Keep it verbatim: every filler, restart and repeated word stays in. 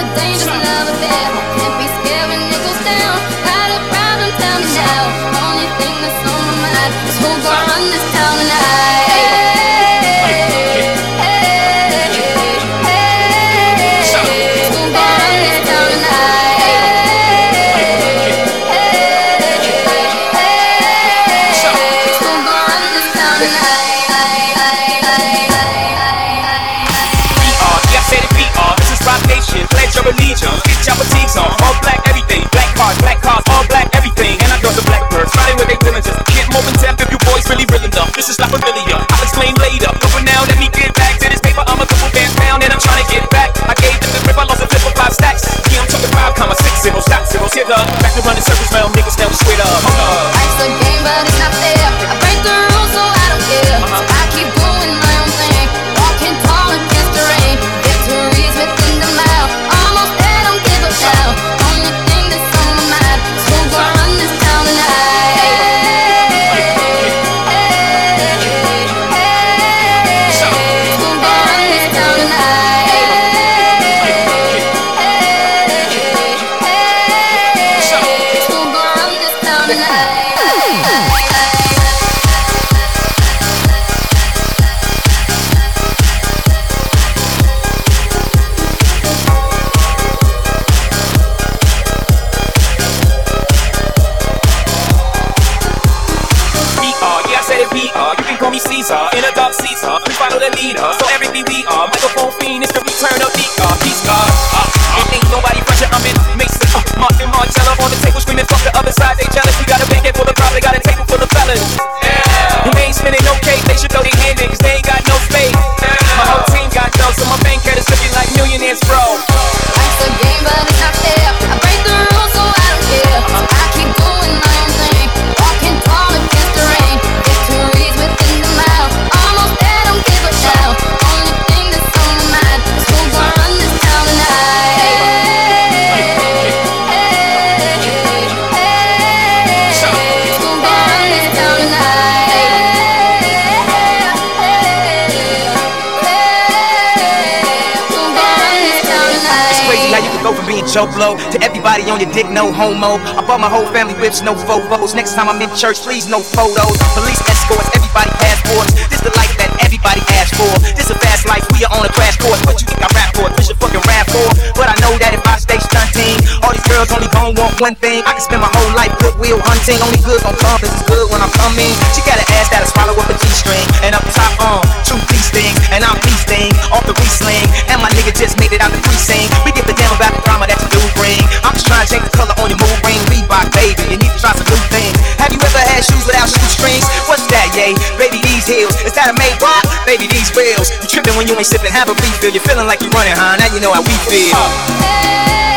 a dangerous love affair. Can't be scared when it goes down. Got a problem, tell me now. Only thing that's on my mind is who gon' run this town tonight. Pledge your allegiance, get your fatigues on. All black everything, black cars, black cars, all black everything. And I girls are blackbirds, riding with their diligence. Get more than tap if you boys really real enough. This is not familiar, I'll explain later. But for now, let me get back to this paper. I'm a couple bands down and I'm trying to get back. I gave them the grip, I lost a flip for five stacks. Yeah, I'm talking five comma six zeros, stop zeros. Hit up, back to running circles, round niggas now we straight up. Uh-huh. Life's a game, but it's not fair. I break the rules, so I don't care. Uh-huh. So I keep doing my own thing, walking tall against the rain. Victories within the mile. Almost there, don't give up now. Only thing that's on my mind is who gon' run this town tonight. Who gon' run this town tonight? Who gon' run this town tonight? You can call me Caesar, in a dark Caesar. We follow the leader, so everything we are. Microphone fiend, it's the return of the uh, peace God. Uh, it ain't nobody pressure, I'm in Mason, uh, Martin Martello on the table screaming, fuck the other side, they jealous. We got a big head full of crowd, they got a table full of fellas. Yeah. And they ain't spinning no cake, they should throw their hand in, cause they ain't got no space. Yeah. My whole team got dough, so my bank card is looking like millionaires, bro. Life's a game, but it's not fair. I break the rules, so I don't care. So I keep doing my own thing, walking tall against the rain. Victories within the mile. Almost there, don't give up now. Only thing that's on my mind is who gon' run this town tonight. Who gon' run this town tonight? Who gon' run this town tonight? It's crazy how you can go from being Joe Blow to everybody on your dick, no homo. I bought my whole family whips, no Vovos. Next time I'm in church, please no photos. Police escorts, everybody passports. This the life that everybody asks for. This a fast life, we are on a crash course. What you think I rap for? Push a fucking rap for. But I know that if I stay stunting, all these girls only gon' want one thing. I can spend my whole life goodwill hunting. Only good gon' come, this is good when I'm coming. She got an ass that'll swallow up a G-string. And up top, um, two these things. And I'm feasting off the re-sling. And my nigga just made it out the precinct. We give a damn about the drama that you do bring. I'm just trying to change the color on your mood ring. Reebok, baby, you need to try some new things. Have you ever had shoes without shoestrings? What's that, yay? Baby, these heels. Is that a made what? Baby, these wheels. You tripping when you ain't sipping, have a refill. You're feeling like you're running, huh? Now you know how we feel. Hey.